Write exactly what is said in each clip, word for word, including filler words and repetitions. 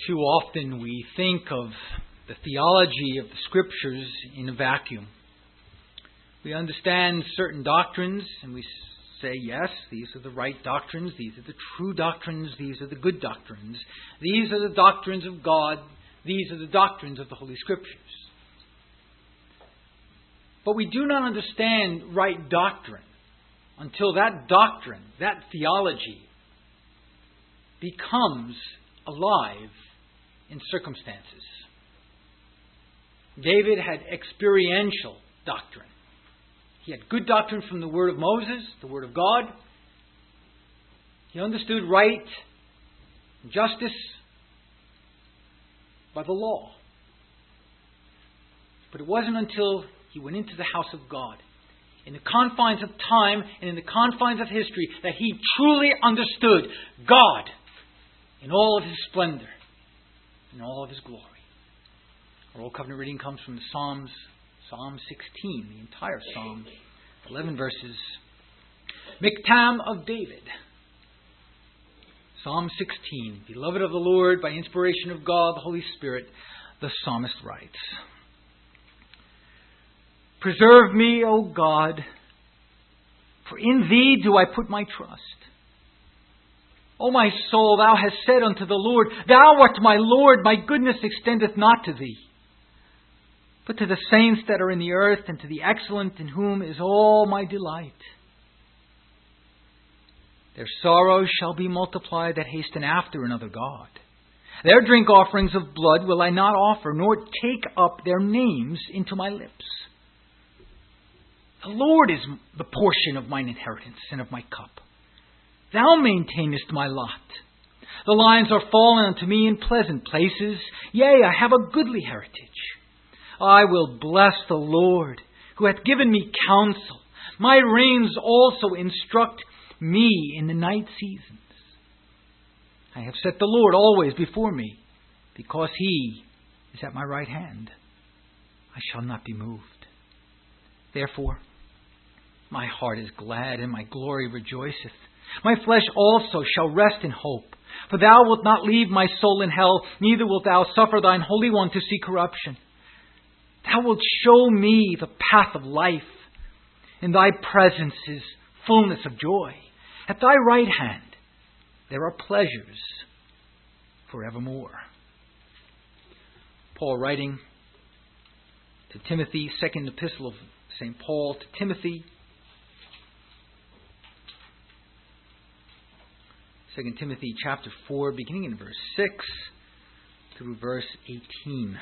Too often we think of the theology of the Scriptures in a vacuum. We understand certain doctrines and we say, yes, these are the right doctrines, these are the true doctrines, these are the good doctrines. These are the doctrines of God, these are the doctrines of the Holy Scriptures. But we do not understand right doctrine until that doctrine, that theology, becomes alive in circumstances. David had experiential doctrine. He had good doctrine from the Word of Moses, the Word of God. He understood right and justice by the law. But it wasn't until he went into the house of God, in the confines of time and in the confines of history, that he truly understood God in all of His splendor, in all of His glory. Our Old Covenant reading comes from the Psalms, Psalm sixteen, the entire Psalm, eleven verses. Miktam of David. Psalm sixteen, beloved of the Lord, by inspiration of God, the Holy Spirit, the psalmist writes, Preserve me, O God, for in Thee do I put my trust. O my soul, Thou hast said unto the Lord, Thou art my Lord, my goodness extendeth not to Thee, but to the saints that are in the earth, and to the excellent in whom is all my delight. Their sorrows shall be multiplied that hasten after another God. Their drink offerings of blood will I not offer, nor take up their names into my lips. The Lord is the portion of mine inheritance and of my cup. Thou maintainest my lot. The lines are fallen unto me in pleasant places. Yea, I have a goodly heritage. I will bless the Lord, who hath given me counsel. My reins also instruct me in the night seasons. I have set the Lord always before me, because He is at my right hand. I shall not be moved. Therefore, my heart is glad, and my glory rejoiceth. My flesh also shall rest in hope. For Thou wilt not leave my soul in hell, neither wilt Thou suffer Thine Holy One to see corruption. Thou wilt show me the path of life. In Thy presence is fullness of joy. At Thy right hand there are pleasures forevermore. Paul writing to Timothy, second epistle of Saint Paul to Timothy. Second Timothy chapter four, beginning in verse six through verse eighteen.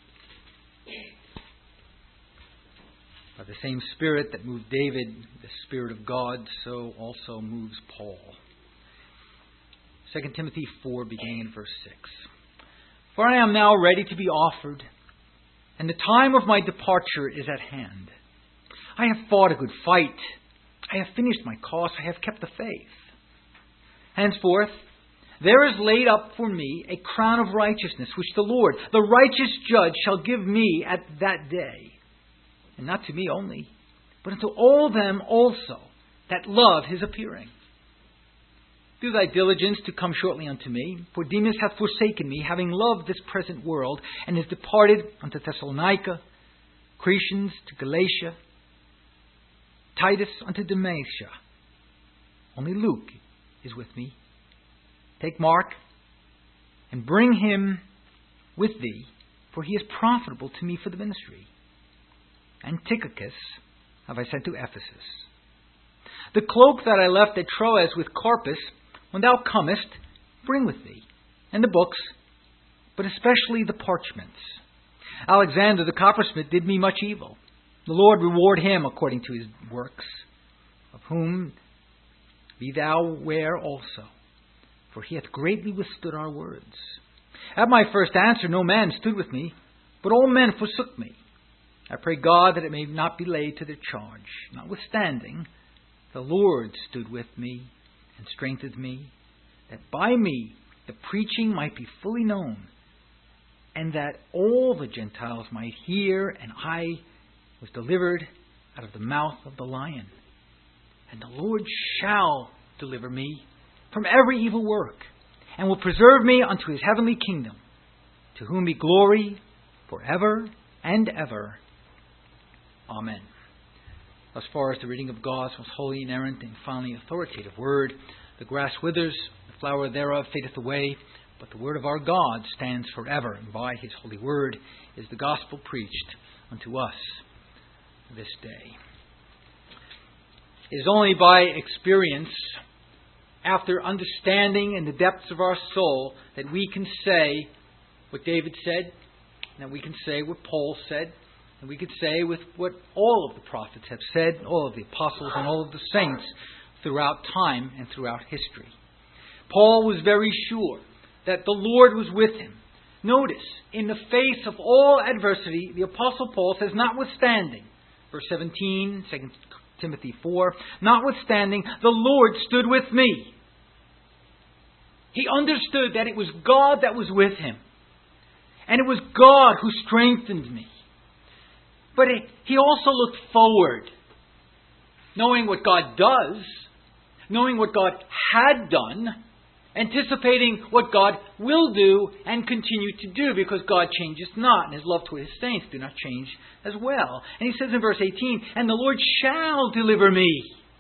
By the same Spirit that moved David, the Spirit of God, so also moves Paul. Second Timothy four, beginning in verse six. For I am now ready to be offered, and the time of my departure is at hand. I have fought a good fight. I have finished my course. I have kept the faith. Henceforth, there is laid up for me a crown of righteousness, which the Lord, the righteous judge, shall give me at that day. And not to me only, but unto all them also that love His appearing. Do thy diligence to come shortly unto me, for Demas hath forsaken me, having loved this present world, and is departed unto Thessalonica, Crescens to Galatia, Titus unto Dalmatia. Only Luke is with me. Take Mark, and bring him with thee, for he is profitable to me for the ministry. And Tychicus have I sent to Ephesus. The cloak that I left at Troas with Carpus, when thou comest, bring with thee, and the books, but especially the parchments. Alexander the coppersmith did me much evil. The Lord reward him according to his works, of whom be thou ware also, for he hath greatly withstood our words. At my first answer no man stood with me, but all men forsook me. I pray God that it may not be laid to their charge. Notwithstanding, the Lord stood with me and strengthened me, that by me the preaching might be fully known, and that all the Gentiles might hear, and I was delivered out of the mouth of the lion. And the Lord shall deliver me from every evil work, and will preserve me unto His heavenly kingdom, to whom be glory forever and ever. Amen. As far as the reading of God's most holy, inerrant, and finally authoritative word, the grass withers, the flower thereof fadeth away, but the word of our God stands forever, and by his holy word is the gospel preached unto us this day. It is only by experience, after understanding in the depths of our soul, that we can say what David said, and that we can say what Paul said, and we could say with what all of the prophets have said, all of the apostles and all of the saints throughout time and throughout history. Paul was very sure that the Lord was with him. Notice, in the face of all adversity, the Apostle Paul says, notwithstanding, verse seventeen, Second Timothy four, notwithstanding, the Lord stood with me. He understood that it was God that was with him. And it was God who strengthened me. But it, he also looked forward, knowing what God does, knowing what God had done, anticipating what God will do and continue to do, because God changes not, and his love toward his saints do not change as well. And he says in verse eighteen, and the Lord shall deliver me.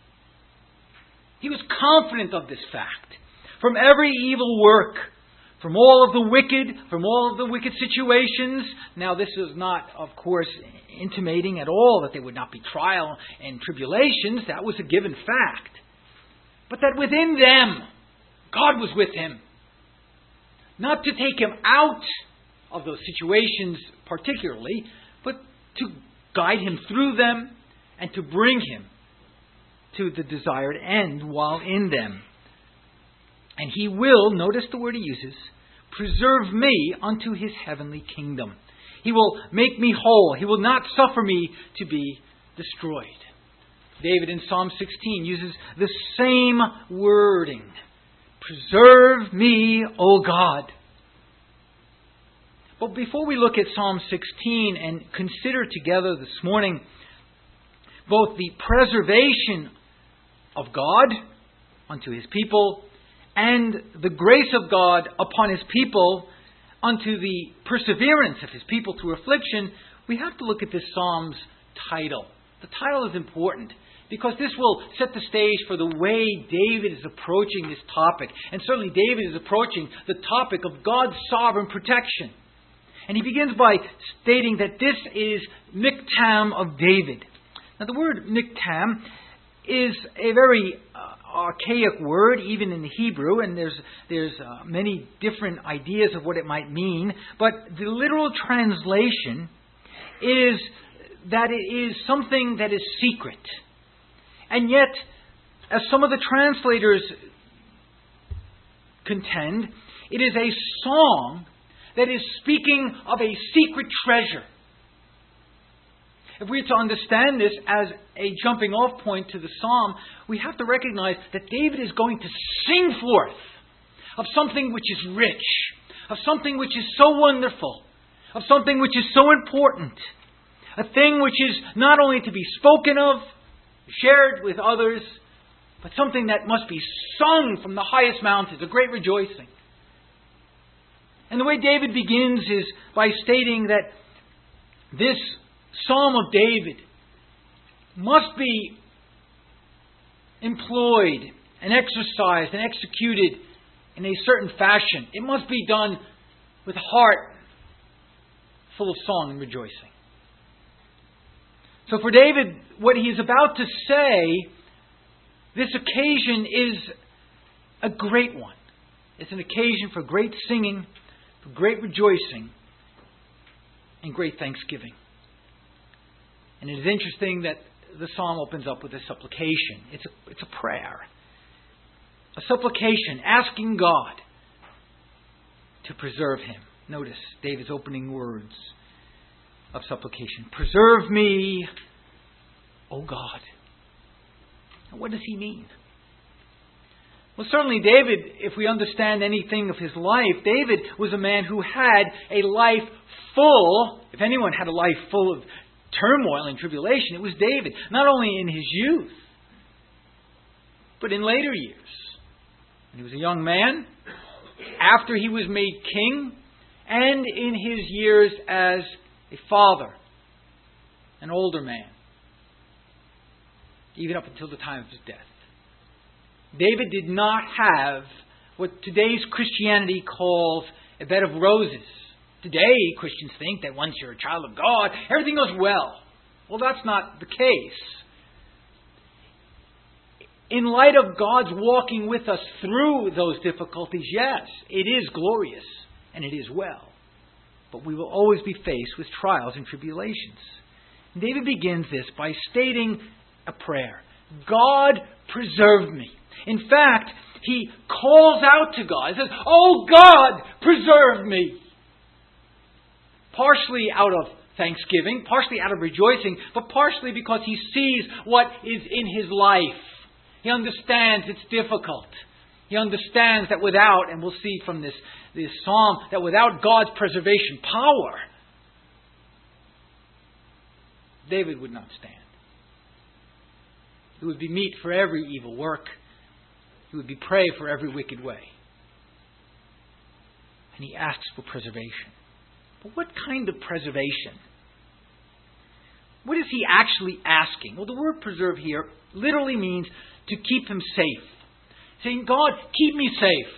He was confident of this fact. From every evil work, from all of the wicked, from all of the wicked situations. Now this is not, of course, intimating at all that there would not be trial and tribulations. That was a given fact. But that within them, God was with him. Not to take him out of those situations particularly, but to guide him through them and to bring him to the desired end while in them. And he will, notice the word he uses, preserve me unto his heavenly kingdom. He will make me whole. He will not suffer me to be destroyed. David in Psalm sixteen uses the same wording. Preserve me, O God. But before we look at Psalm sixteen and consider together this morning both the preservation of God unto his people and the grace of God upon his people unto the perseverance of his people through affliction, we have to look at this Psalm's title. The title is important because this will set the stage for the way David is approaching this topic. And certainly David is approaching the topic of God's sovereign protection. And he begins by stating that this is Miktam of David. Now the word Miktam is a very uh, archaic word, even in the Hebrew, and there's there's uh, many different ideas of what it might mean. But the literal translation is that it is something that is secret. And yet, as some of the translators contend, it is a song that is speaking of a secret treasure. If we are to understand this as a jumping off point to the psalm, we have to recognize that David is going to sing forth of something which is rich, of something which is so wonderful, of something which is so important, a thing which is not only to be spoken of, shared with others, but something that must be sung from the highest mountains, a great rejoicing. And the way David begins is by stating that this Psalm of David must be employed and exercised and executed in a certain fashion. It must be done with a heart full of song and rejoicing. So for David, what he is about to say, this occasion is a great one. It's an occasion for great singing, for great rejoicing, and great thanksgiving. And it is interesting that the psalm opens up with a supplication. It's a, it's a prayer. A supplication, asking God to preserve him. Notice David's opening words of supplication. Preserve me, O God. And what does he mean? Well, certainly David, if we understand anything of his life, David was a man who had a life full, if anyone had a life full of turmoil and tribulation, it was David. Not only in his youth, but in later years. When he was a young man, after he was made king, and in his years as a father, an older man, even up until the time of his death. David did not have what today's Christianity calls a bed of roses. Today, Christians think that once you're a child of God, everything goes well. Well, that's not the case. In light of God's walking with us through those difficulties, yes, it is glorious and it is well. But we will always be faced with trials and tribulations. And David begins this by stating a prayer. God, preserve me. In fact, he calls out to God. He says, "Oh God, preserve me." Partially out of thanksgiving, partially out of rejoicing, but partially because he sees what is in his life. He understands it's difficult. He understands that without, and we'll see from this, this psalm, that without God's preservation power, David would not stand. He would be meat for every evil work. He would be prey for every wicked way. And he asks for preservation. But what kind of preservation? What is he actually asking? Well, the word preserve here literally means to keep him safe. Saying, God, keep me safe.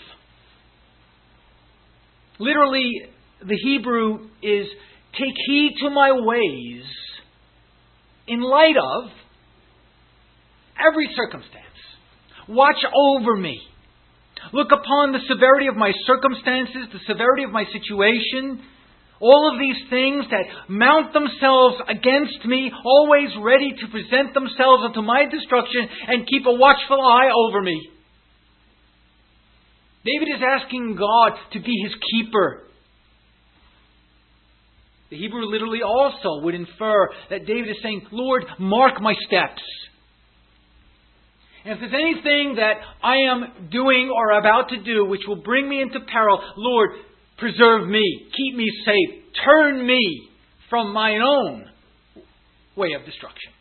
Literally, the Hebrew is take heed to my ways in light of every circumstance. Watch over me. Look upon the severity of my circumstances, the severity of my situation. All of these things that mount themselves against me, always ready to present themselves unto my destruction, and keep a watchful eye over me. David is asking God to be his keeper. The Hebrew literally also would infer that David is saying, Lord, mark my steps. And if there's anything that I am doing or about to do which will bring me into peril, Lord, preserve me, keep me safe, turn me from my own way of destruction.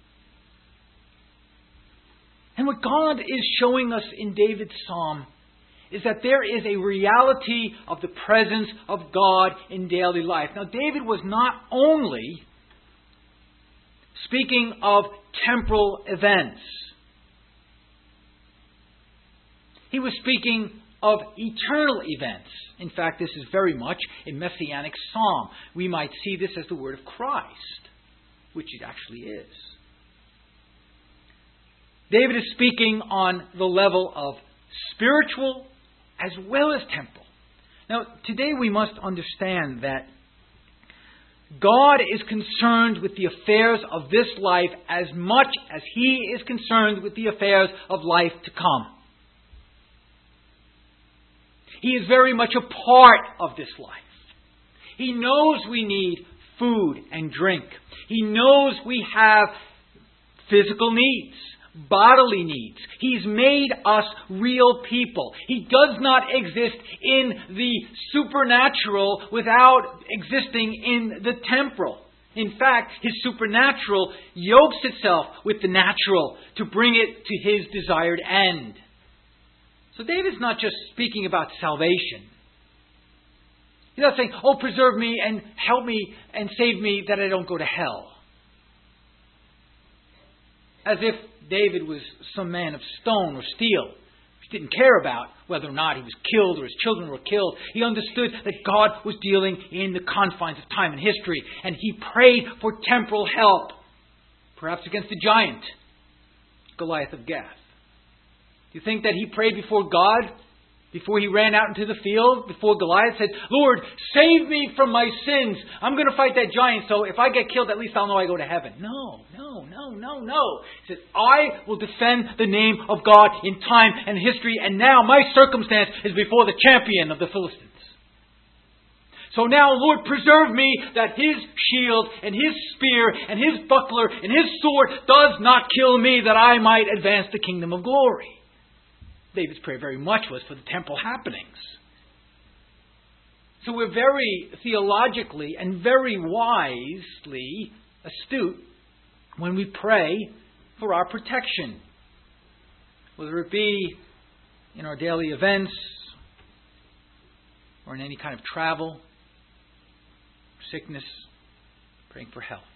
And what God is showing us in David's psalm is that there is a reality of the presence of God in daily life. Now, David was not only speaking of temporal events. He was speaking of eternal events. In fact, this is very much a messianic psalm. We might see this as the word of Christ, which it actually is. David is speaking on the level of spiritual as well as temporal. Now, today we must understand that God is concerned with the affairs of this life as much as He is concerned with the affairs of life to come. He is very much a part of this life. He knows we need food and drink. He knows we have physical needs, bodily needs. He's made us real people. He does not exist in the supernatural without existing in the temporal. In fact, His supernatural yokes itself with the natural to bring it to His desired end. So David's not just speaking about salvation. He's not saying, oh, preserve me and help me and save me that I don't go to hell. As if David was some man of stone or steel, which didn't care about whether or not he was killed or his children were killed. He understood that God was dealing in the confines of time and history, and he prayed for temporal help, perhaps against the giant, Goliath of Gath. Do you think that he prayed before God, before he ran out into the field, before Goliath said, Lord, save me from my sins. I'm going to fight that giant, so if I get killed, at least I'll know I go to heaven. No, no, no, no, no. He said, I will defend the name of God in time and history, and now my circumstance is before the champion of the Philistines. So now, Lord, preserve me that His shield and His spear and His buckler and His sword does not kill me, that I might advance the kingdom of glory. David's prayer very much was for the temporal happenings. So we're very theologically and very wisely astute when we pray for our protection. Whether it be in our daily events or in any kind of travel, sickness, praying for health.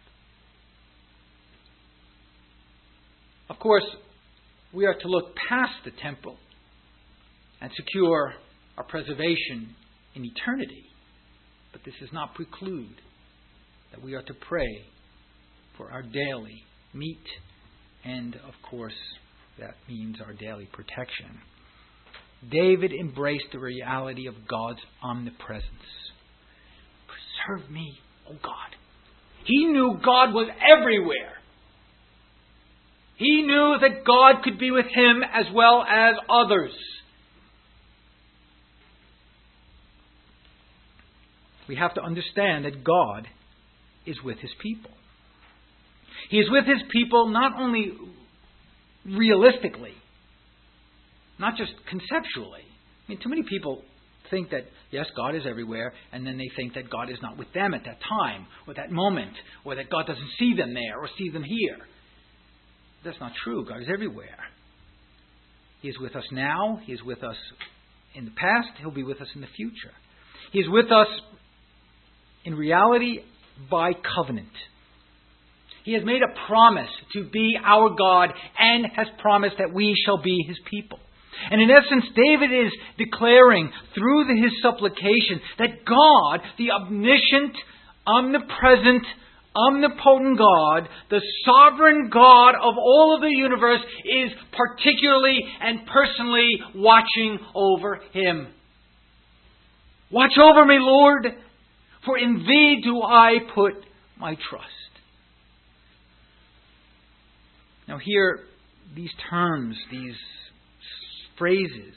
Of course, we are to look past the temple and secure our preservation in eternity. But this does not preclude that we are to pray for our daily meat, and of course, that means our daily protection. David embraced the reality of God's omnipresence. Preserve me, O God. He knew God was everywhere. He knew that God could be with him as well as others. We have to understand that God is with his people. He is with his people not only realistically, not just conceptually. I mean, too many people think that, yes, God is everywhere, and then they think that God is not with them at that time, or that moment, or that God doesn't see them there, or see them here. That's not true. God is everywhere. He is with us now. He is with us in the past. He'll be with us in the future. He is with us in reality by covenant. He has made a promise to be our God and has promised that we shall be his people. And in essence, David is declaring through the, his supplication that God, the omniscient, omnipresent, omnipotent God, the sovereign God of all of the universe, is particularly and personally watching over him. Watch over me, Lord, for in thee do I put my trust. Now here, these terms, these phrases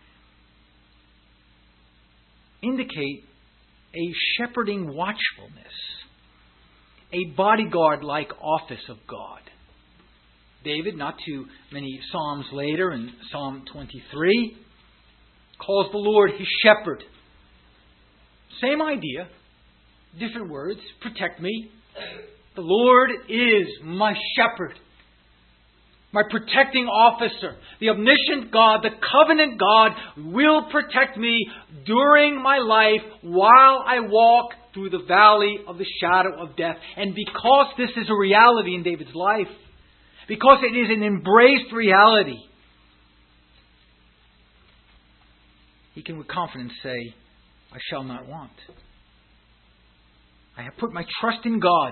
indicate a shepherding watchfulness, a bodyguard-like office of God. David, not too many Psalms later, in Psalm twenty-three, calls the Lord his shepherd. Same idea, different words. Protect me. The Lord is my shepherd, my protecting officer. The omniscient God, the covenant God, will protect me during my life while I walk through the valley of the shadow of death. And because this is a reality in David's life, because it is an embraced reality, he can with confidence say, I shall not want. I have put my trust in God,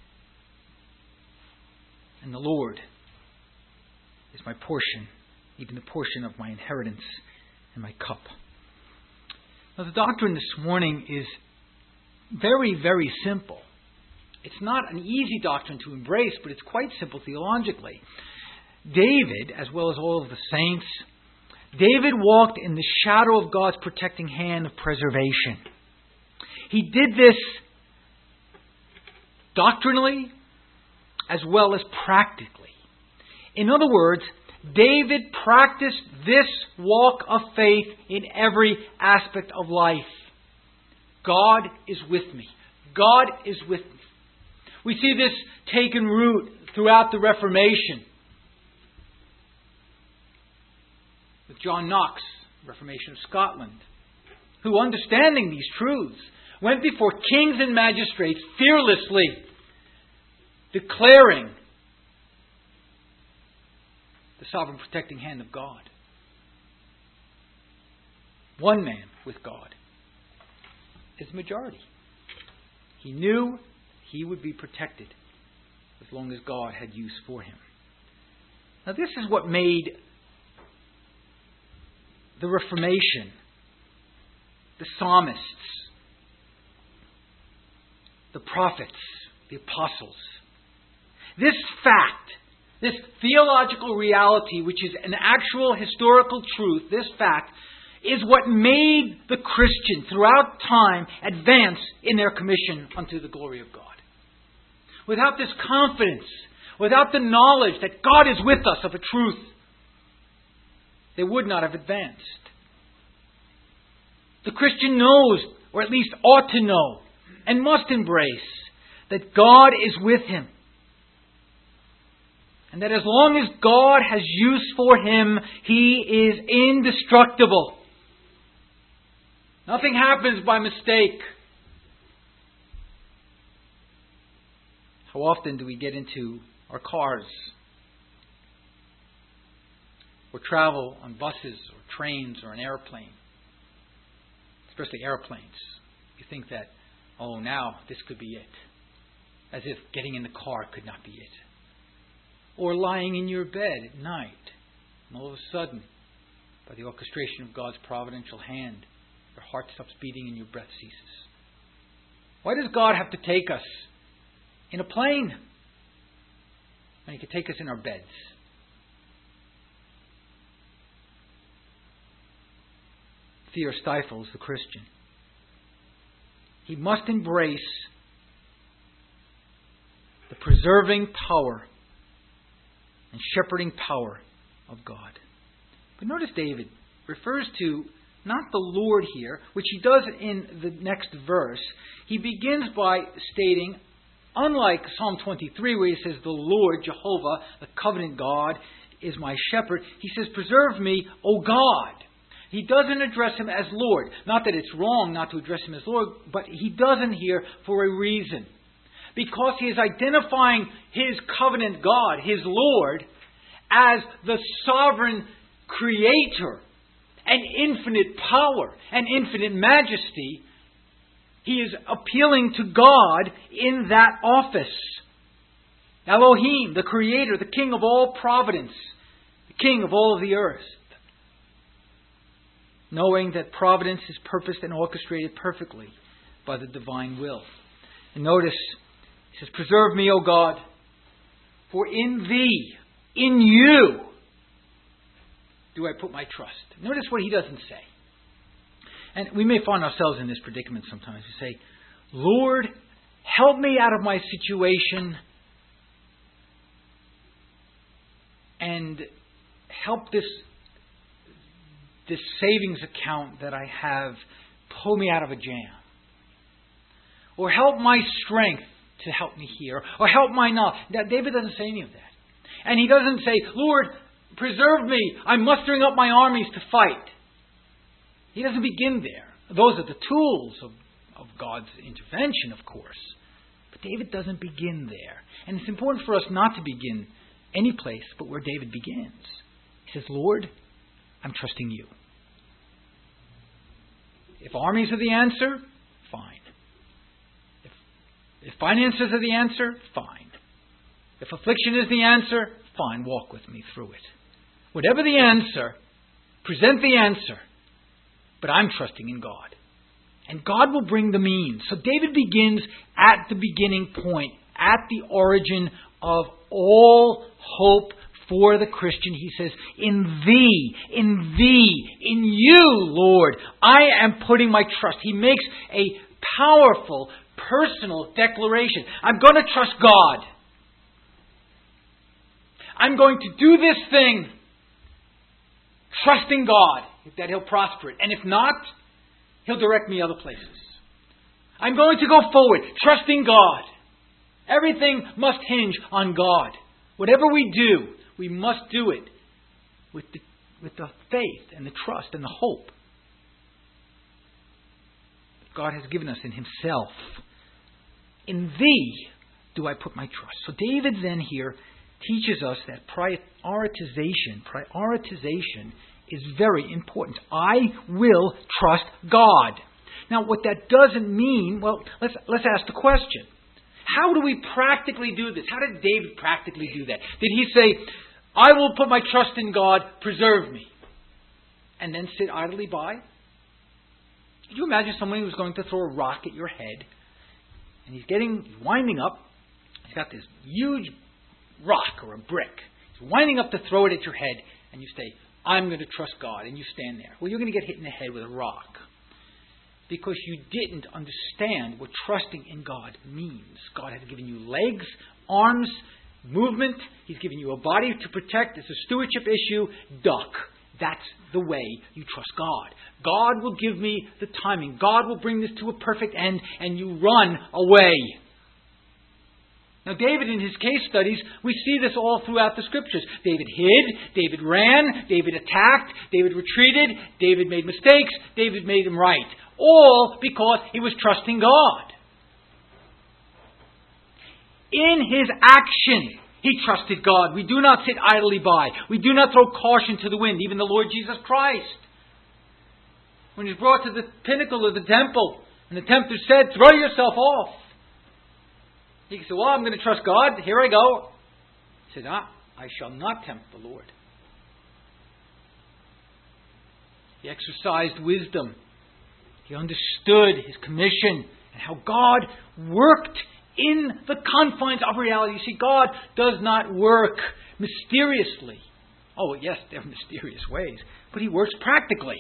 and the Lord is my portion, even the portion of my inheritance and my cup. Now, the doctrine this morning is very, very simple. It's not an easy doctrine to embrace, but it's quite simple theologically. David, as well as all of the saints, David walked in the shadow of God's protecting hand of preservation. He did this doctrinally as well as practically. In other words, David practiced this walk of faith in every aspect of life. God is with me. God is with me. We see this taken root throughout the Reformation. With John Knox, Reformation of Scotland, who, understanding these truths, went before kings and magistrates fearlessly, declaring the sovereign protecting hand of God. One man with God is the majority. He knew he would be protected as long as God had use for him. Now, this is what made the Reformation, the psalmists, the prophets, the apostles, this fact, this theological reality, which is an actual historical truth, this fact is what made the Christian throughout time advance in their commission unto the glory of God. Without this confidence, without the knowledge that God is with us of a truth, they would not have advanced. The Christian knows, or at least ought to know, and must embrace, that God is with him. And that as long as God has use for him, he is indestructible. Nothing happens by mistake. How often do we get into our cars or travel on buses or trains or an airplane? Especially airplanes. You think that, oh, now this could be it. As if getting in the car could not be it. Or lying in your bed at night, and all of a sudden, by the orchestration of God's providential hand, your heart stops beating and your breath ceases. Why does God have to take us in a plane when He could take us in our beds? Fear stifles the Christian. He must embrace the preserving power and shepherding power of God. But notice David refers to not the Lord here, which he does in the next verse. He begins by stating, unlike Psalm twenty-three, where he says, the Lord, Jehovah, the covenant God, is my shepherd, he says, preserve me, O God. He doesn't address Him as Lord. Not that it's wrong not to address Him as Lord, but he doesn't here for a reason. Because he is identifying His covenant God, His Lord, as the sovereign Creator and infinite power and infinite majesty. He is appealing to God in that office. Elohim, the Creator, the King of all providence, the King of all the earth. Knowing that providence is purposed and orchestrated perfectly by the divine will. And notice, he says, preserve me, O God, for in Thee, in You, do I put my trust. Notice what he doesn't say. And we may find ourselves in this predicament sometimes. We say, Lord, help me out of my situation and help this this savings account that I have pull me out of a jam. Or help my strength to help me here. Or help my knowledge. Now, David doesn't say any of that. And he doesn't say, Lord, preserve me. I'm mustering up my armies to fight. He doesn't begin there. Those are the tools of, of God's intervention, of course. But David doesn't begin there. And it's important for us not to begin any place but where David begins. He says, Lord, I'm trusting You. If armies are the answer, fine. If, if finances are the answer, fine. If affliction is the answer, fine. Walk with me through it. Whatever the answer, present the answer. But I'm trusting in God. And God will bring the means. So David begins at the beginning point, at the origin of all hope for the Christian. He says, in Thee, in Thee, in You, Lord, I am putting my trust. He makes a powerful, personal declaration. I'm going to trust God. I'm going to do this thing trusting God that He'll prosper it. And if not, He'll direct me other places. I'm going to go forward trusting God. Everything must hinge on God. Whatever we do, we must do it with the, with the faith and the trust and the hope that God has given us in Himself. In Thee do I put my trust. So David then here teaches us that prioritization, prioritization is very important. I will trust God. Now, what that doesn't mean, well, let's let's ask the question. How do we practically do this? How did David practically do that? Did he say, I will put my trust in God, preserve me, and then sit idly by? Could you imagine someone who was going to throw a rock at your head, and he's getting, he's winding up, he's got this huge rock or a brick, he's winding up to throw it at your head, and you say, I'm going to trust God, and you stand there. Well, you're going to get hit in the head with a rock. Because you didn't understand what trusting in God means. God has given you legs, arms, movement. He's given you a body to protect. It's a stewardship issue. Duck. That's the way you trust God. God will give me the timing. God will bring this to a perfect end, and you run away. Now, David, in his case studies, we see this all throughout the Scriptures. David hid, David ran, David attacked, David retreated, David made mistakes, David made them right. All because he was trusting God. in his action, he trusted God. We do not sit idly by. We do not throw caution to the wind. Even the Lord Jesus Christ, when he was brought to the pinnacle of the temple, and the tempter said, throw yourself off. He said, well, I'm going to trust God. Here I go. He said, ah, I shall not tempt the Lord. He exercised wisdom. He understood his commission and how God worked in the confines of reality. You see, God does not work mysteriously. Oh, yes, there are mysterious ways, but he works practically.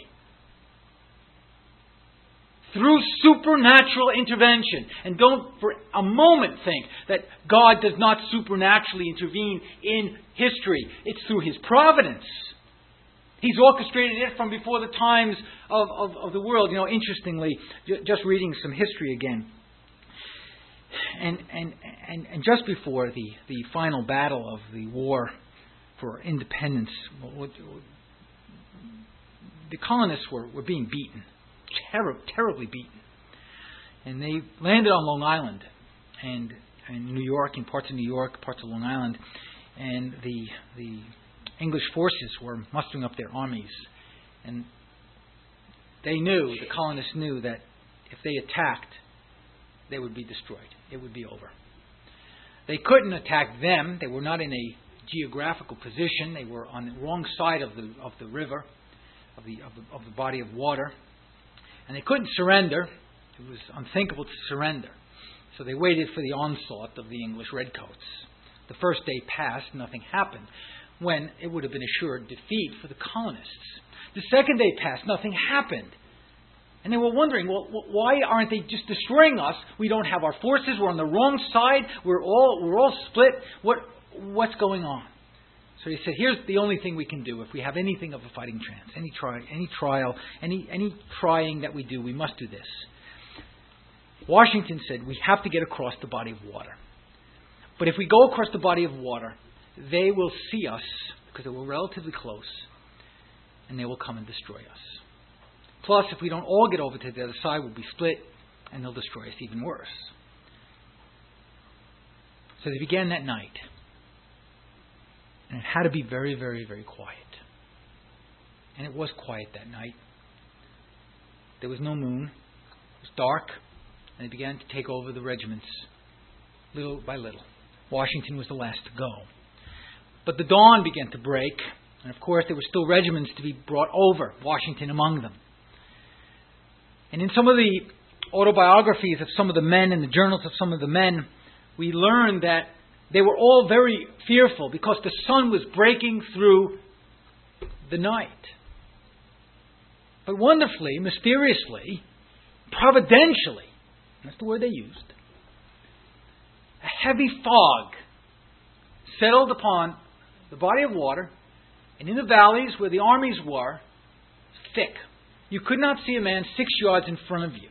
Through supernatural intervention. And don't for a moment think that God does not supernaturally intervene in history. It's through his providence. He's orchestrated it from before the times of, of, of the world. You know, interestingly, j- just reading some history again. And, and, and, and just before the, the final battle of the war for independence, the colonists were, were being beaten. Terri- terribly beaten. And they landed on Long Island and, and New York, in parts of New York, parts of Long Island. And the the English forces were mustering up their armies. And they knew, the colonists knew, that if they attacked, they would be destroyed. It would be over. They couldn't attack them. They were not in a geographical position. They were on the wrong side of the of the river, of the of the, of the body of water. And they couldn't surrender. It was unthinkable to surrender. So they waited for the onslaught of the English redcoats. The first day passed, nothing happened, when it would have been assured defeat for the colonists. The second day passed, nothing happened. And they were wondering, well, why aren't they just destroying us? We don't have our forces. We're on the wrong side. We're all we're all split. What what's going on? So he said, here's the only thing we can do if we have anything of a fighting chance. Any try, any trial, any any trying that we do, we must do this. Washington said, we have to get across the body of water. But if we go across the body of water, they will see us, because we're relatively close, and they will come and destroy us. Plus, if we don't all get over to the other side, we'll be split, and they'll destroy us even worse. So they began that night. And it had to be very, very, very quiet. And it was quiet that night. There was no moon. It was dark. And they began to take over the regiments, little by little. Washington was the last to go. But the dawn began to break. And of course, there were still regiments to be brought over, Washington among them. And in some of the autobiographies of some of the men and the journals of some of the men, we learn that they were all very fearful because the sun was breaking through the night. But wonderfully, mysteriously, providentially, that's the word they used, a heavy fog settled upon the body of water, and in the valleys where the armies were, thick. You could not see a man six yards in front of you.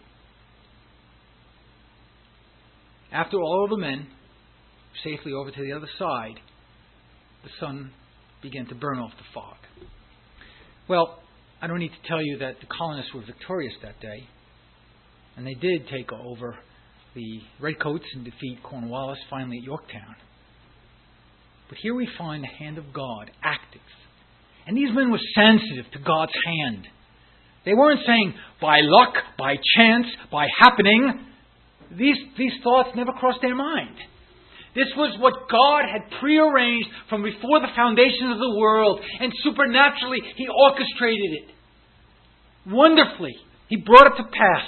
After all the men were safely over to the other side, the sun began to burn off the fog. Well, I don't need to tell you that the colonists were victorious that day. And they did take over the Redcoats and defeat Cornwallis finally at Yorktown. But here we find the hand of God active. And these men were sensitive to God's hand. They weren't saying, by luck, by chance, by happening. These, these thoughts never crossed their mind. This was what God had prearranged from before the foundation of the world. And supernaturally, He orchestrated it. Wonderfully, He brought it to pass.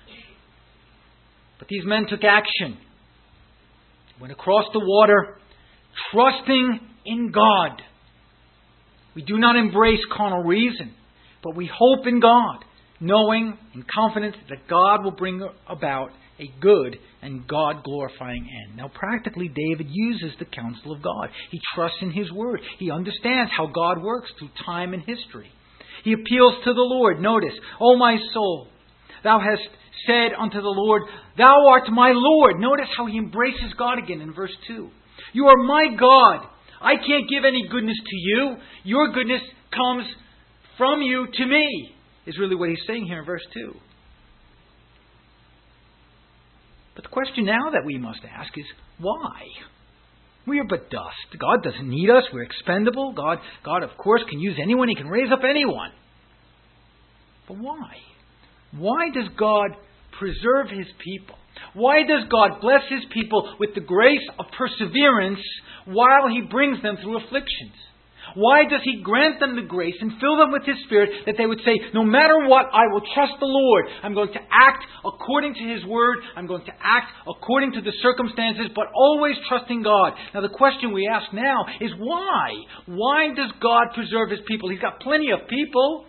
But these men took action. Went across the water, trusting in God. We do not embrace carnal reason, but we hope in God, knowing and confident that God will bring about a good and God-glorifying end. Now, practically, David uses the counsel of God. He trusts in His Word. He understands how God works through time and history. He appeals to the Lord. Notice, O my soul, thou hast said unto the Lord, thou art my Lord. Notice how he embraces God again in verse two. You are my God. I can't give any goodness to you. Your goodness comes from you to me, is really what he's saying here in verse two. But the question now that we must ask is, why? We are but dust. God doesn't need us. We're expendable. God, God, of course, can use anyone. He can raise up anyone. But why? Why does God preserve His people? Why does God bless His people with the grace of perseverance while He brings them through afflictions? Why does He grant them the grace and fill them with His Spirit that they would say, no matter what, I will trust the Lord. I'm going to act according to His Word. I'm going to act according to the circumstances, but always trusting God. Now the question we ask now is why? Why does God preserve His people? He's got plenty of people.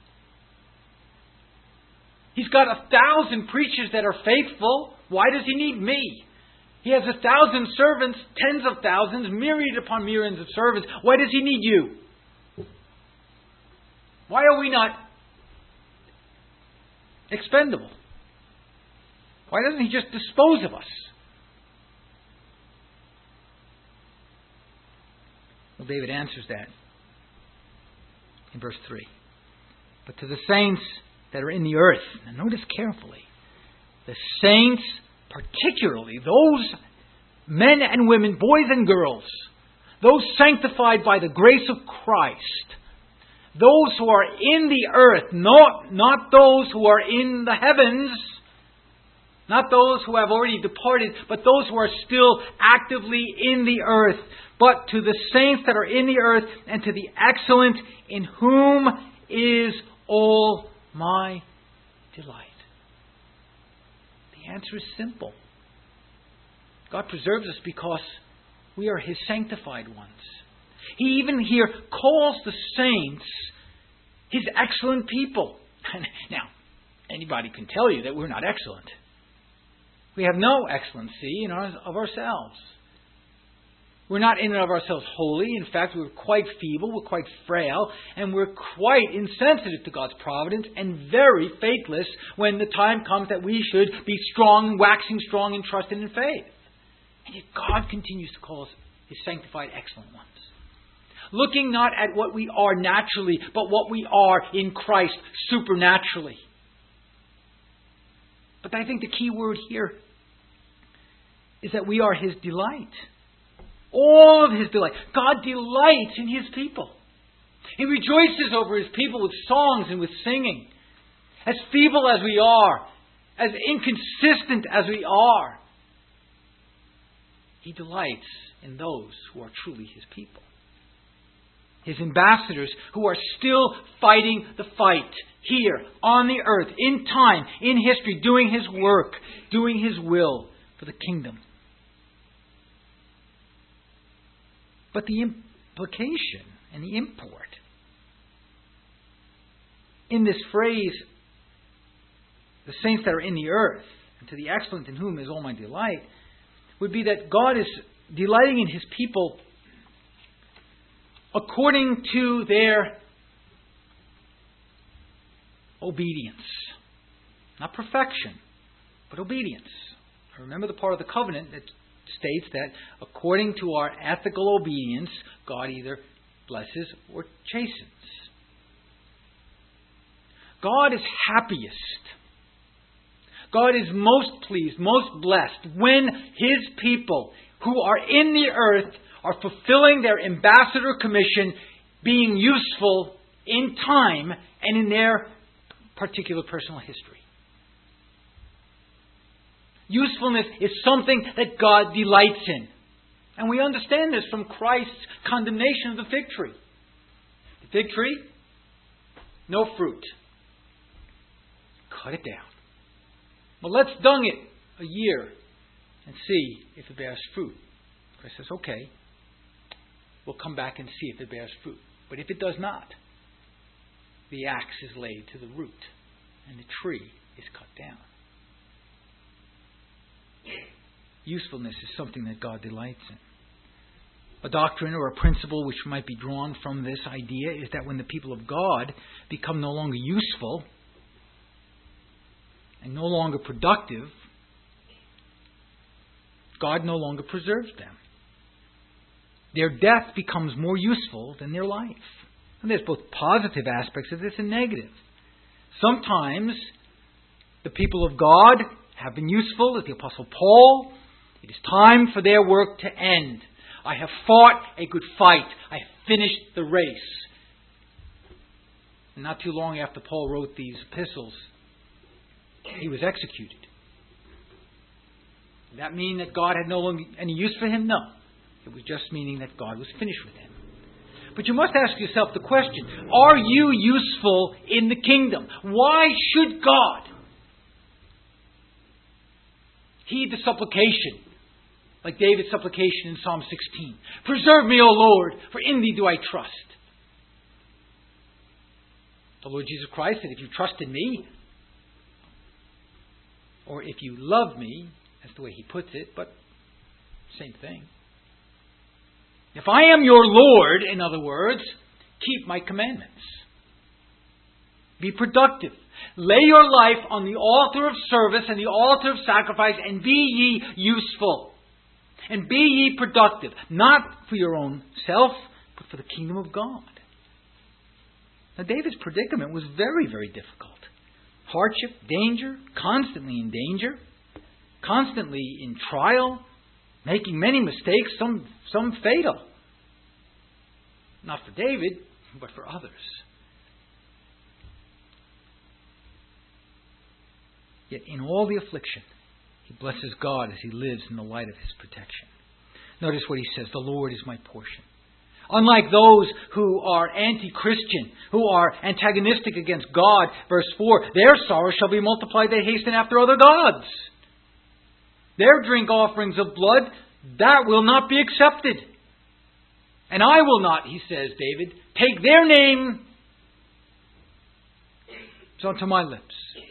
He's got a thousand preachers that are faithful. Why does He need me? He has a thousand servants, tens of thousands, myriad upon myriads of servants. Why does He need you? Why are we not expendable? Why doesn't He just dispose of us? Well, David answers that in verse three. But to the saints that are in the earth, and notice carefully, the saints, particularly those men and women, boys and girls, those sanctified by the grace of Christ, those who are in the earth, not, not those who are in the heavens, not those who have already departed, but those who are still actively in the earth. But to the saints that are in the earth, and to the excellent, in whom is all my delight. The answer is simple. God preserves us because we are His sanctified ones. He even here calls the saints His excellent people. Now, anybody can tell you that we're not excellent. We have no excellency in our, of ourselves. We're not in and of ourselves holy. In fact, we're quite feeble, we're quite frail, and we're quite insensitive to God's providence and very faithless when the time comes that we should be strong, waxing strong in trust and in faith. And yet God continues to call us His sanctified excellent ones. Looking not at what we are naturally, but what we are in Christ supernaturally. But I think the key word here is that we are His delight. All of His delight. God delights in His people. He rejoices over His people with songs and with singing. As feeble as we are, as inconsistent as we are, He delights in those who are truly His people. His ambassadors who are still fighting the fight here on the earth, in time, in history, doing His work, doing His will for the kingdom. But the implication and the import in this phrase, the saints that are in the earth, and to the excellent in whom is all my delight, would be that God is delighting in His people according to their obedience. Not perfection, but obedience. Remember the part of the covenant that states that according to our ethical obedience, God either blesses or chastens. God is happiest. God is most pleased, most blessed when His people who are in the earth are fulfilling their ambassador commission, being useful in time and in their particular personal history. Usefulness is something that God delights in. And we understand this from Christ's condemnation of the fig tree. The fig tree, no fruit. Cut it down. Well, let's dung it a year and see if it bears fruit. Christ says, okay, we'll come back and see if it bears fruit. But if it does not, the axe is laid to the root and the tree is cut down. Usefulness is something that God delights in. A doctrine or a principle which might be drawn from this idea is that when the people of God become no longer useful and no longer productive, God no longer preserves them. Their death becomes more useful than their life. And there's both positive aspects of this and negative. Sometimes the people of God have been useful, as the Apostle Paul. It is time for their work to end. I have fought a good fight. I have finished the race. And not too long after Paul wrote these epistles, he was executed. Did that mean that God had no longer any use for him? No. It was just meaning that God was finished with him. But you must ask yourself the question, are you useful in the kingdom? Why should God heed the supplication, like David's supplication in Psalm sixteen? Preserve me, O Lord, for in thee do I trust. The Lord Jesus Christ said, if you trust in me, or if you love me, that's the way he puts it, but same thing. If I am your Lord, in other words, keep my commandments. Be productive. Lay your life on the altar of service and the altar of sacrifice, and be ye useful. And be ye productive, not for your own self, but for the kingdom of God. Now, David's predicament was very, very difficult. Hardship, danger, constantly in danger, constantly in trial, making many mistakes, some, some fatal. Not for David, but for others. Yet in all the affliction, he blesses God as he lives in the light of his protection. Notice what he says, the Lord is my portion. Unlike those who are anti-Christian, who are antagonistic against God, verse four, their sorrow shall be multiplied, they hasten after other gods. Their drink offerings of blood, that will not be accepted. And I will not, he says, David, take their name unto my lips.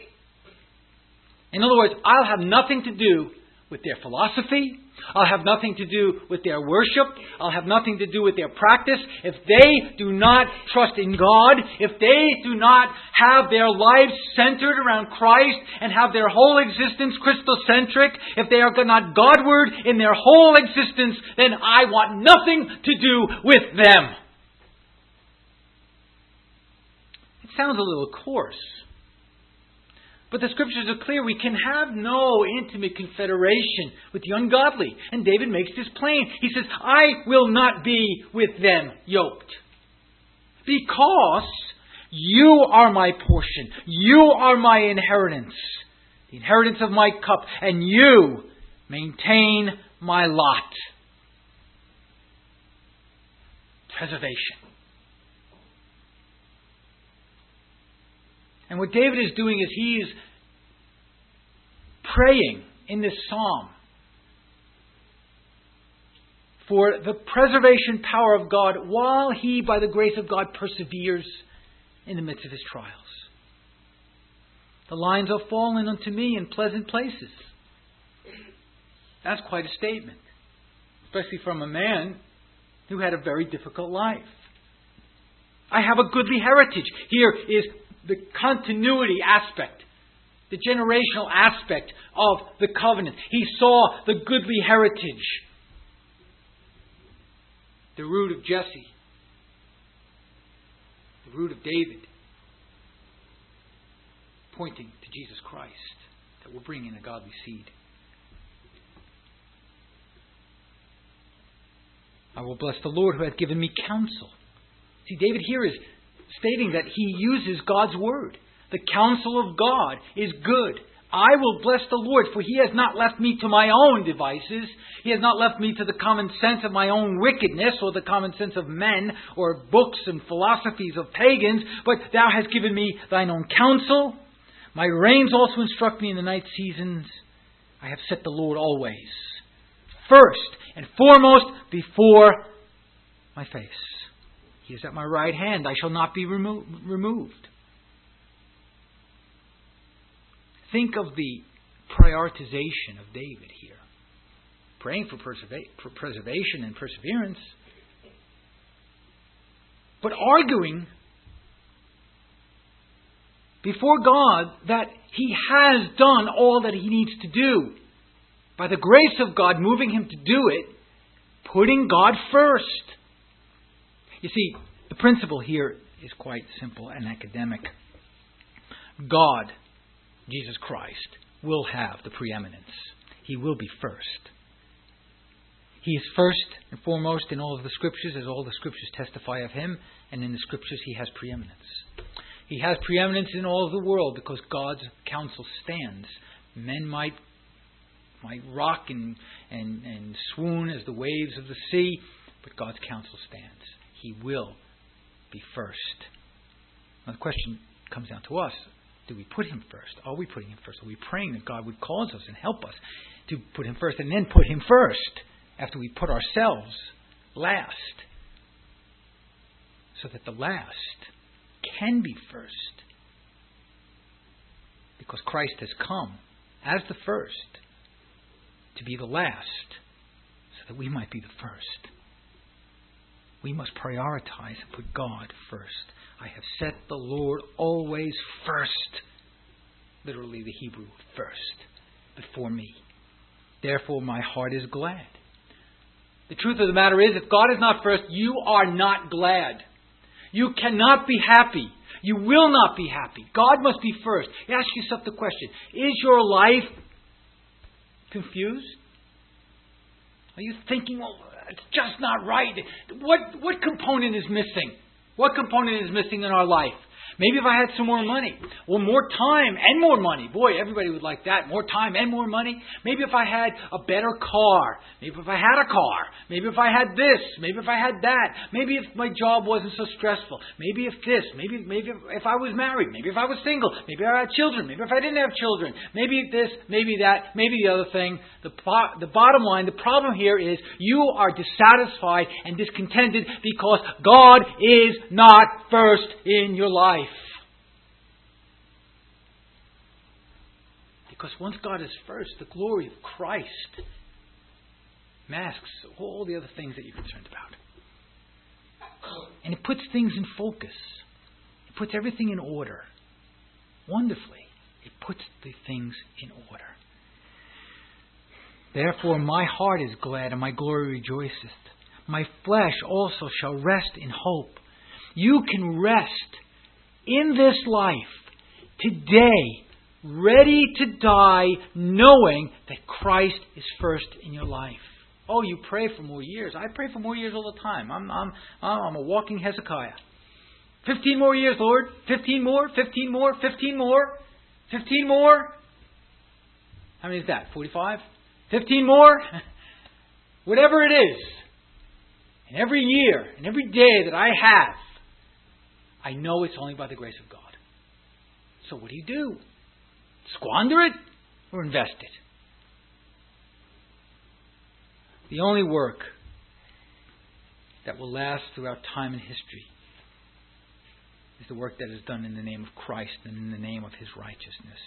In other words, I'll have nothing to do with their philosophy. I'll have nothing to do with their worship. I'll have nothing to do with their practice. If they do not trust in God, if they do not have their lives centered around Christ and have their whole existence Christocentric, if they are not Godward in their whole existence, then I want nothing to do with them. It sounds a little coarse. But the Scriptures are clear. We can have no intimate confederation with the ungodly. And David makes this plain. He says, I will not be with them yoked. Because you are my portion. You are my inheritance. The inheritance of my cup. And you maintain my lot. Preservation. And what David is doing is he is praying in this psalm for the preservation power of God while he, by the grace of God, perseveres in the midst of his trials. The lines are fallen unto me in pleasant places. That's quite a statement, especially from a man who had a very difficult life. I have a goodly heritage. Here is the continuity aspect, the generational aspect of the covenant. He saw the goodly heritage. The root of Jesse. The root of David. Pointing to Jesus Christ that will bring in a godly seed. I will bless the Lord who hath given me counsel. See, David here is stating that he uses God's word. The counsel of God is good. I will bless the Lord, for he has not left me to my own devices. He has not left me to the common sense of my own wickedness or the common sense of men or books and philosophies of pagans, but thou hast given me thine own counsel. My reins also instruct me in the night seasons. I have set the Lord always first and foremost before my face. He is at my right hand. I shall not be remo- removed. Think of the prioritization of David here. Praying for, preserva- for preservation and perseverance. But arguing before God that he has done all that he needs to do. By the grace of God moving him to do it, putting God first. You see, the principle here is quite simple and academic. God, Jesus Christ, will have the preeminence. He will be first. He is first and foremost in all of the Scriptures, as all the Scriptures testify of Him, and in the Scriptures He has preeminence. He has preeminence in all of the world because God's counsel stands. Men might might rock and, and, and swoon as the waves of the sea, but God's counsel stands. He will be first. Now the question comes down to us. Do we put Him first? Are we putting Him first? Are we praying that God would cause us and help us to put Him first and then put Him first after we put ourselves last, so that the last can be first? Because Christ has come as the first to be the last so that we might be the first. We must prioritize and put God first. I have set the Lord always first. Literally the Hebrew first, before me. Therefore my heart is glad. The truth of the matter is, if God is not first, you are not glad. You cannot be happy. You will not be happy. God must be first. You ask yourself the question, is your life confused? Are you thinking, well, it's just not right? What, what component is missing? What component is missing in our life? Maybe if I had some more money, or more time and more money. Boy, everybody would like that. More time and more money. Maybe if I had a better car. Maybe if I had a car. Maybe if I had this. Maybe if I had that. Maybe if my job wasn't so stressful. Maybe if this. Maybe maybe if, if I was married. Maybe if I was single. Maybe if I had children. Maybe if I didn't have children. Maybe this. Maybe that. Maybe the other thing. The, the bottom line, the problem here is you are dissatisfied and discontented because God is not first in your life. Because once God is first, the glory of Christ masks all the other things that you're concerned about. And it puts things in focus. It puts everything in order. Wonderfully, it puts the things in order. Therefore my heart is glad and my glory rejoiceth. My flesh also shall rest in hope. You can rest in this life today, ready to die, knowing that Christ is first in your life. Oh, you pray for more years. I pray for more years all the time. I'm I'm I'm a walking Hezekiah. Fifteen more years, Lord. Fifteen more. Fifteen more. Fifteen more. Fifteen more. How many is that? Forty-five. Fifteen more. Whatever it is. And every year and every day that I have, I know it's only by the grace of God. So what do you do? Squander it or invest it? The only work that will last throughout time and history is the work that is done in the name of Christ and in the name of His righteousness.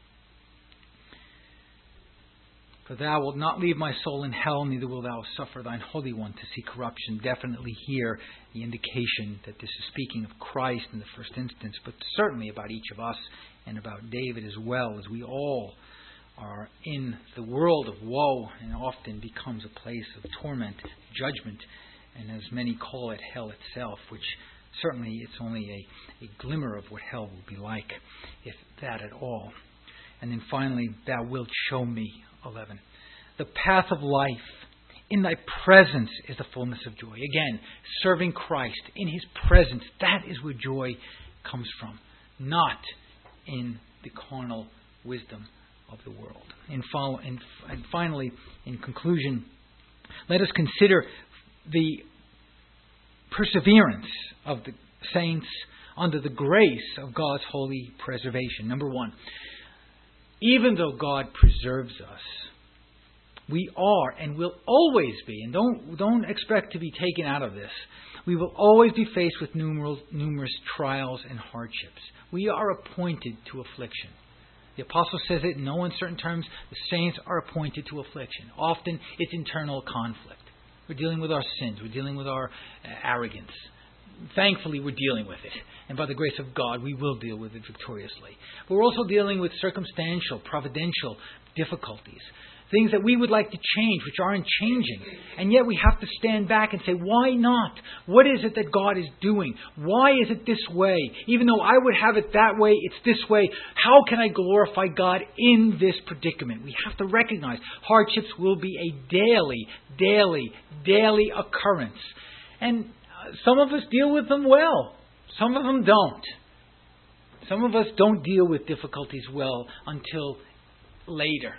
For thou wilt not leave my soul in hell, neither wilt thou suffer thine Holy One to see corruption. Definitely here the indication that this is speaking of Christ in the first instance, but certainly about each of us and about David as well, as we all are in the world of woe and often becomes a place of torment, judgment, and as many call it, hell itself, which certainly it's only a, a glimmer of what hell will be like, if that at all. And then finally, thou wilt show me, eleven, the path of life. In thy presence is the fullness of joy. Again, serving Christ in His presence, that is where joy comes from, not in the carnal wisdom of the world. And, follow, and, and finally, in conclusion, let us consider the perseverance of the saints under the grace of God's holy preservation. Number one, even though God preserves us, we are and will always be, and don't don't expect to be taken out of this, we will always be faced with numerous, numerous trials and hardships. We are appointed to affliction. The apostle says it in no uncertain terms, the saints are appointed to affliction. Often it's internal conflict. We're dealing with our sins. We're dealing with our uh, arrogance. Thankfully, we're dealing with it. And by the grace of God, we will deal with it victoriously. But we're also dealing with circumstantial, providential difficulties. things that we would like to change, which aren't changing. And yet we have to stand back and say, why not? What is it that God is doing? Why is it this way? Even though I would have it that way, it's this way. How can I glorify God in this predicament? We have to recognize hardships will be a daily, daily, daily occurrence. And some of us deal with them well. Some of them don't. Some of us don't deal with difficulties well until later.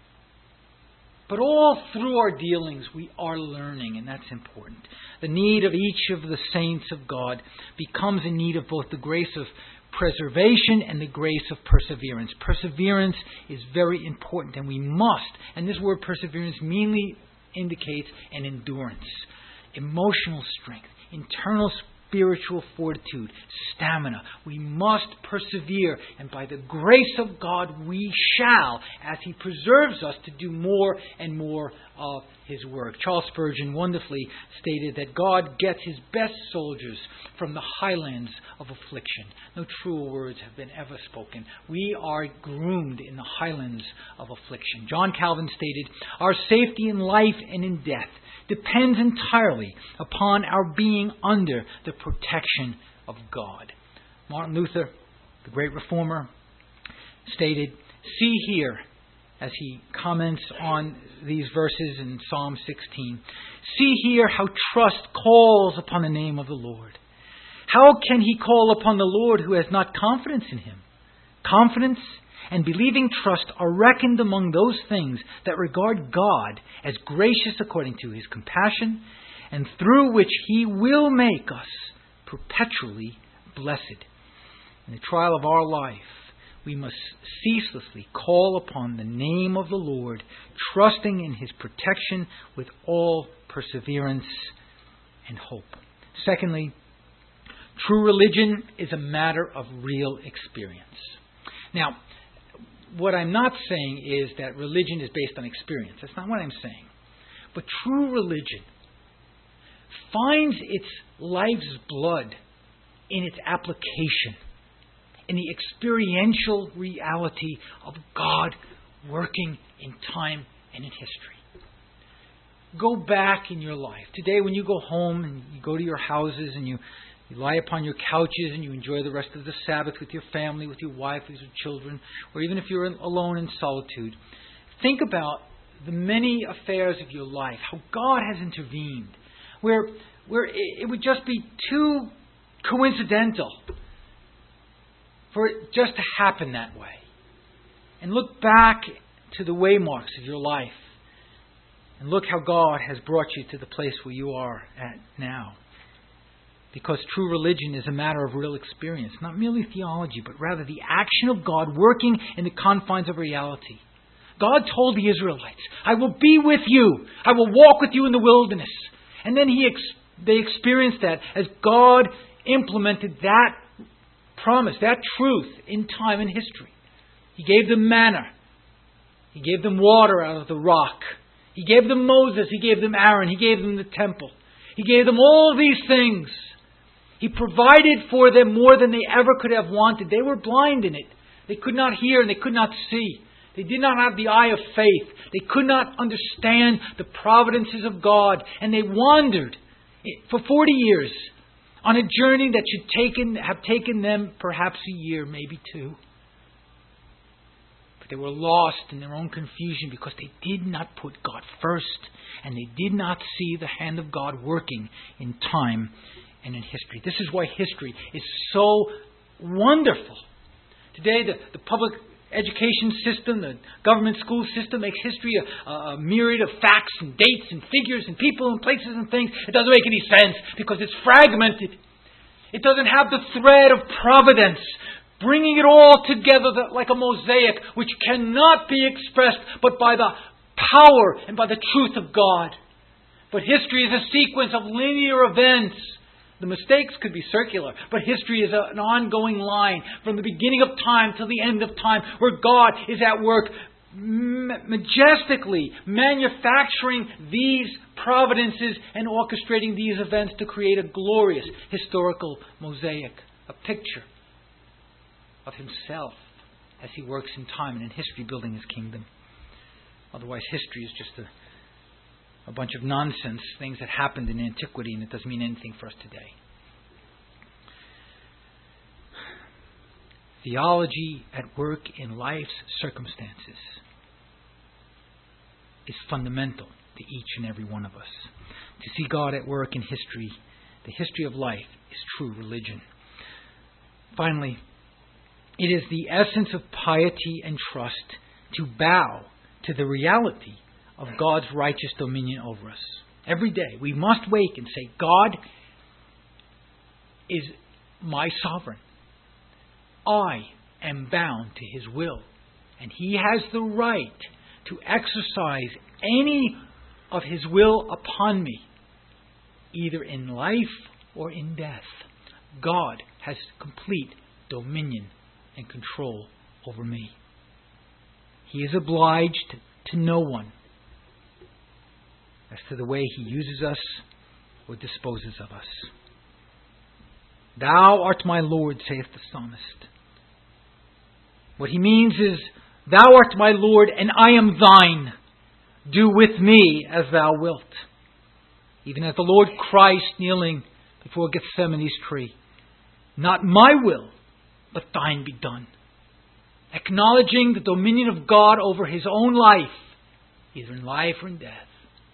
But all through our dealings, we are learning, and that's important. The need of each of the saints of God becomes a need of both the grace of preservation and the grace of perseverance. Perseverance is very important, and we must, and this word perseverance mainly indicates an endurance, emotional strength, internal spiritual fortitude, stamina. We must persevere, and by the grace of God we shall, as He preserves us to do more and more of His work. Charles Spurgeon wonderfully stated that God gets His best soldiers from the highlands of affliction. No truer words have been ever spoken. We are groomed in the highlands of affliction. John Calvin stated, "Our safety in life and in death depends entirely upon our being under the protection of God." Martin Luther, the great reformer, stated, "See here," as he comments on these verses in Psalm sixteen, "See here how trust calls upon the name of the Lord. How can he call upon the Lord who has not confidence in Him? Confidence and believing trust are reckoned among those things that regard God as gracious according to His compassion, and through which He will make us perpetually blessed. In the trial of our life, we must ceaselessly call upon the name of the Lord, trusting in His protection with all perseverance and hope." Secondly, true religion is a matter of real experience. Now, what I'm not saying is that religion is based on experience. That's not what I'm saying. But true religion finds its life's blood in its application, in the experiential reality of God working in time and in history. Go back in your life. Today when you go home and you go to your houses and you You lie upon your couches and you enjoy the rest of the Sabbath with your family, with your wife, with your children, or even if you're alone in solitude. Think about the many affairs of your life, how God has intervened, where, where it would just be too coincidental for it just to happen that way. And look back to the waymarks of your life and look how God has brought you to the place where you are at now. Because true religion is a matter of real experience, not merely theology, but rather the action of God working in the confines of reality. God told the Israelites, "I will be with you. I will walk with you in the wilderness." And then he ex- they experienced that as God implemented that promise, that truth in time and history. He gave them manna. He gave them water out of the rock. He gave them Moses. He gave them Aaron. He gave them the temple. He gave them all these things. He provided for them more than they ever could have wanted. They were blind in it. They could not hear and they could not see. They did not have the eye of faith. They could not understand the providences of God. And they wandered for forty years on a journey that should taken, have taken them perhaps a year, maybe two. But they were lost in their own confusion because they did not put God first. And they did not see the hand of God working in time and in history. This is why history is so wonderful. Today, the, the public education system, the government school system makes history a, a myriad of facts and dates and figures and people and places and things. It doesn't make any sense because it's fragmented. It doesn't have the thread of providence, bringing it all together like a mosaic, which cannot be expressed but by the power and by the truth of God. But history is a sequence of linear events. The mistakes could be circular, but history is a, an ongoing line from the beginning of time till the end of time, where God is at work majestically manufacturing these providences and orchestrating these events to create a glorious historical mosaic, a picture of Himself as He works in time and in history building His kingdom. Otherwise, history is just a, a bunch of nonsense, things that happened in antiquity, and it doesn't mean anything for us today. Theology at work in life's circumstances is fundamental to each and every one of us. To see God at work in history, the history of life, is true religion. Finally, it is the essence of piety and trust to bow to the reality of God's righteous dominion over us. Every day we must wake and say, God is my sovereign. I am bound to His will, and He has the right to exercise any of His will upon me, either in life or in death. God has complete dominion and control over me. He is obliged to no one as to the way He uses us or disposes of us. Thou art my Lord, saith the psalmist. What he means is, Thou art my Lord, and I am thine. Do with me as thou wilt. Even as the Lord Christ kneeling before Gethsemane's tree. Not my will, but thine be done. Acknowledging the dominion of God over his own life, either in life or in death.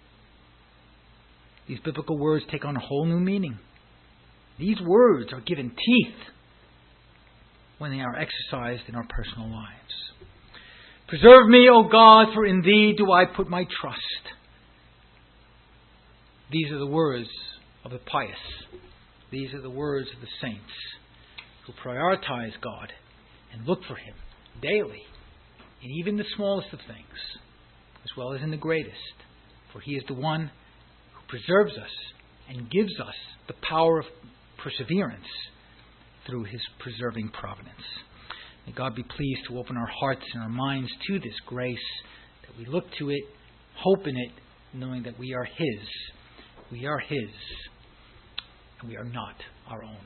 These biblical words take on a whole new meaning. These words are given teeth when they are exercised in our personal lives. Preserve me, O God, for in Thee do I put my trust. These are the words of the pious. These are the words of the saints who prioritize God and look for Him daily in even the smallest of things, as well as in the greatest. For He is the one who preserves us and gives us the power of perseverance through His preserving providence. May God be pleased to open our hearts and our minds to this grace, that we look to it, hope in it, knowing that we are His. We are His, and we are not our own.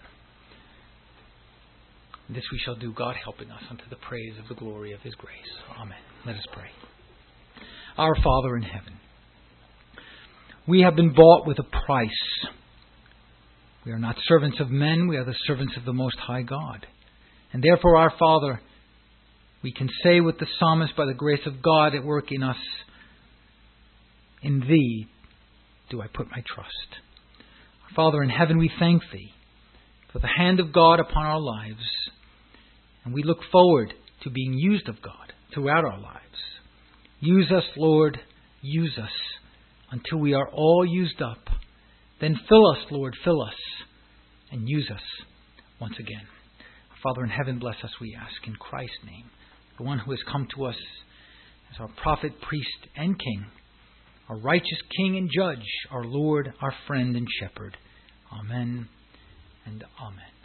This we shall do, God helping us, unto the praise of the glory of His grace. Amen. Let us pray. Our Father in heaven, we have been bought with a price. We are not servants of men, we are the servants of the Most High God. And therefore, our Father, we can say with the psalmist, by the grace of God at work in us, in Thee do I put my trust. Our Father in heaven, we thank Thee for the hand of God upon our lives. And we look forward to being used of God throughout our lives. Use us, Lord, use us until we are all used up. Then fill us, Lord, fill us, and use us once again. Father in heaven, bless us, we ask, in Christ's name, the one who has come to us as our prophet, priest, and king, our righteous king and judge, our Lord, our friend and shepherd. Amen and amen.